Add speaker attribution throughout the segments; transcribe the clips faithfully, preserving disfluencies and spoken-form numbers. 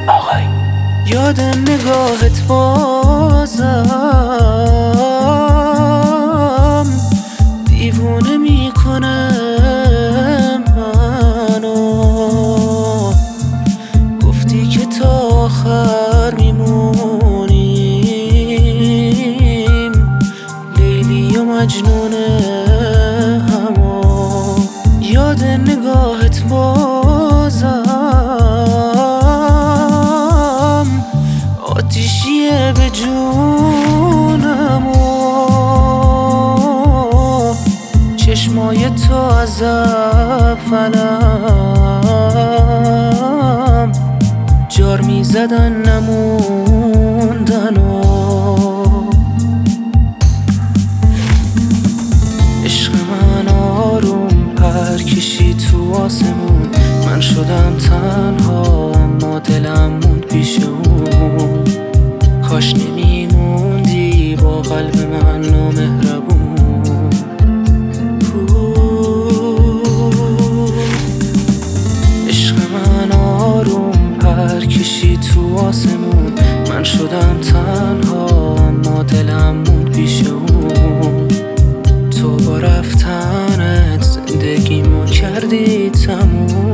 Speaker 1: آقای
Speaker 2: یاد نگاهت بازم دیوونه میکنه منو. گفتی که تا آخر میمونیم، لیلی و مجنون همو. یاد نگاهت بازم آتیشیه به جونمو. چشمای تو از اولم جار میزدن نموندن و عشق من آروم پر کشی تو آسمون. من شدم تنها اما دلم موند پیش اون. کاش نمیموندی با قلب من نامهربون. عشق من آروم پر کشی تو آسمون. من شدم تنها اما دلم موند پیش اون. تو با رفتنت زندگیمو کردی تموم.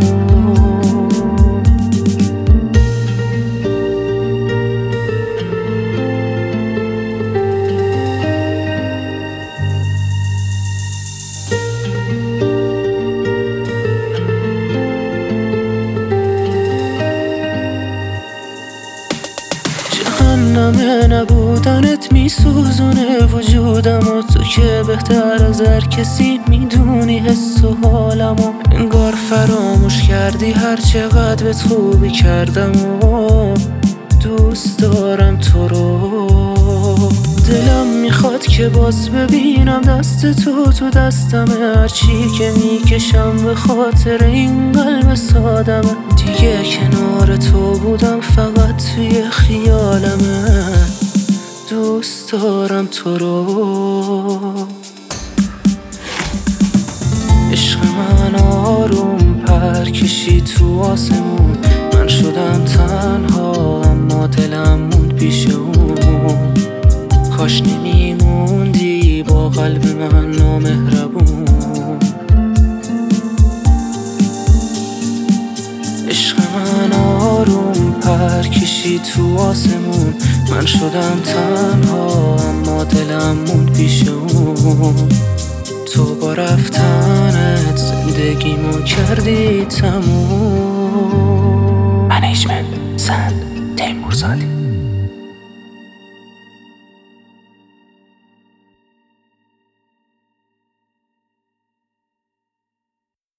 Speaker 2: جهنمه نبودنت میسوزونه وجودم و تو که بهتر از هر کسی میدونی حس و حالمو. انگار فراموش کردی هر چقدر بهت خوبی کردم و دوست دارم تو رو. دلم میخواد که باز ببینم دست تو تو دستمه. هرچی که میکشم به خاطر این قلب سادمه. دیگه کنار تو بودم فقط توی خیالمه. دوست دارم تو رو. عشق من آروم پر کشی تو آسمون. من شدم تنها اما دلم موند پیش اون. کاش نمیموندی با قلب من نامهربون. عشق من آروم پر کشی تو آسمون. من شدم تنها اما دلم موند پیش اون. تو با رفتنت زندگیمو کردی تموم.